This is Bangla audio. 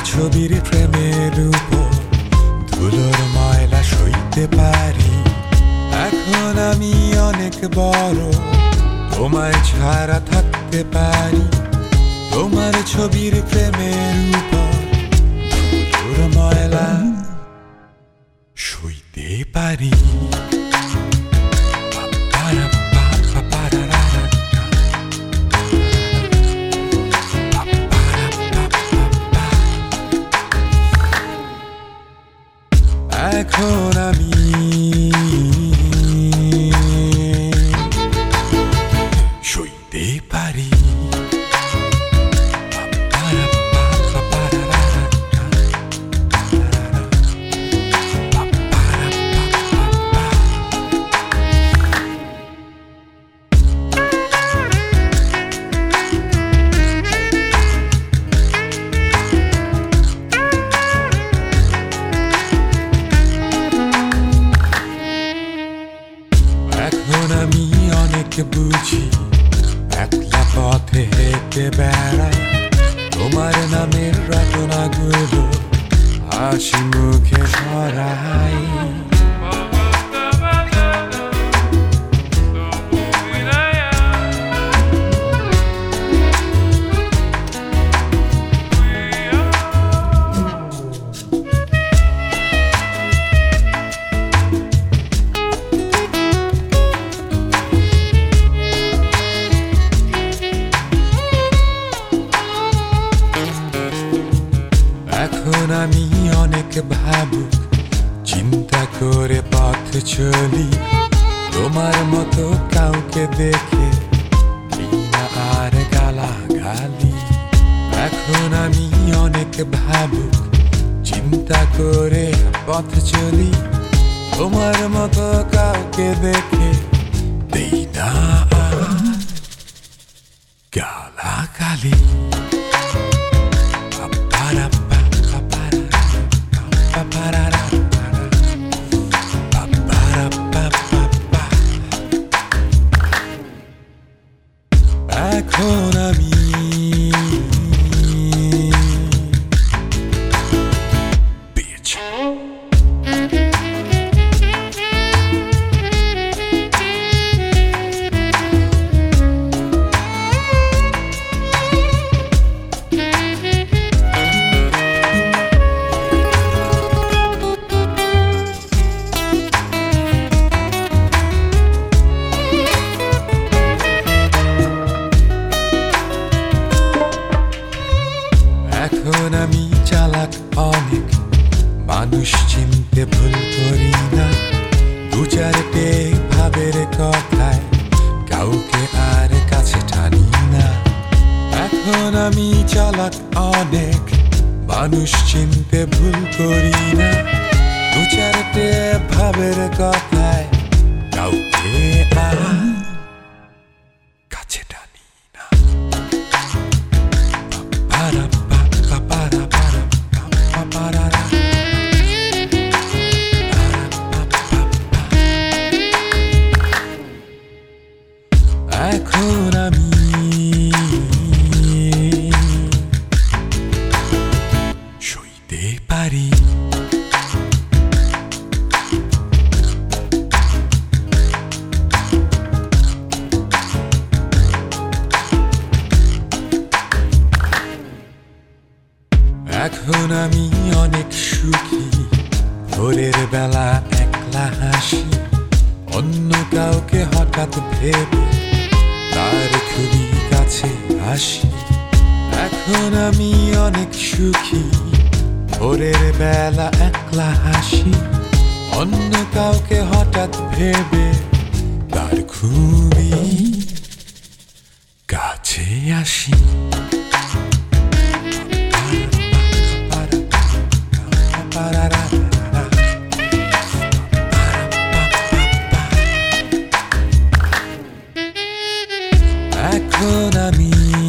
ছবির ফ্রেমের উপর ধুলোর ময়লা সইতে পারি। এখন আমি অনেক বড়, তোমায় ছাড়া থাকতে পারি। তোমার ছবির ফ্রেমের উপর ধুলোর ময়লা সইতে পারি। এখন আমি সইতে পারি। এখন আমি অনেক বুঝি, একলা পথে হেঁটে বেড়াই। তোমার নামের রচনাগুলো হাসি মুখে সরাই। এখন আমি অনেক ভাবুক, চিন্তা করে পথ চলি। তোমার মতো কাউকে দেখে ঘৃণা আর গালাগালি। এখন আমি অনেক ভাবুক, চিন্তা করে পথ চলি। তোমার মতো কাউকে দেখে দেই না আর গালাগালি। এখন আমি পেয়েছি। এখন আমি চালাক অনেক, মানুষ চিনতে ভুল করি না। দু চারটে ভাবের কথায় কাউকে আর কাছে টানি না। এখন আমি চালাক অনেক, মানুষ চিনতে ভুল করি না। দু চারটে ভাবের কথায় কাউকে আর কাছে টানি না। এখন আমি সইতে পারি। এখন আমি অনেক সুখী, ভোরের বেলা একলা হাসি। অন্য কাউকে হঠাৎ ভেবে তার খুবই কাছে আসি। এখন আমি অনেক সুখী, ভোরের বেলা একলা হাসি। অন্য কাউকে হঠাৎ ভেবে তার খুবই কাছে আসি। এখন আমি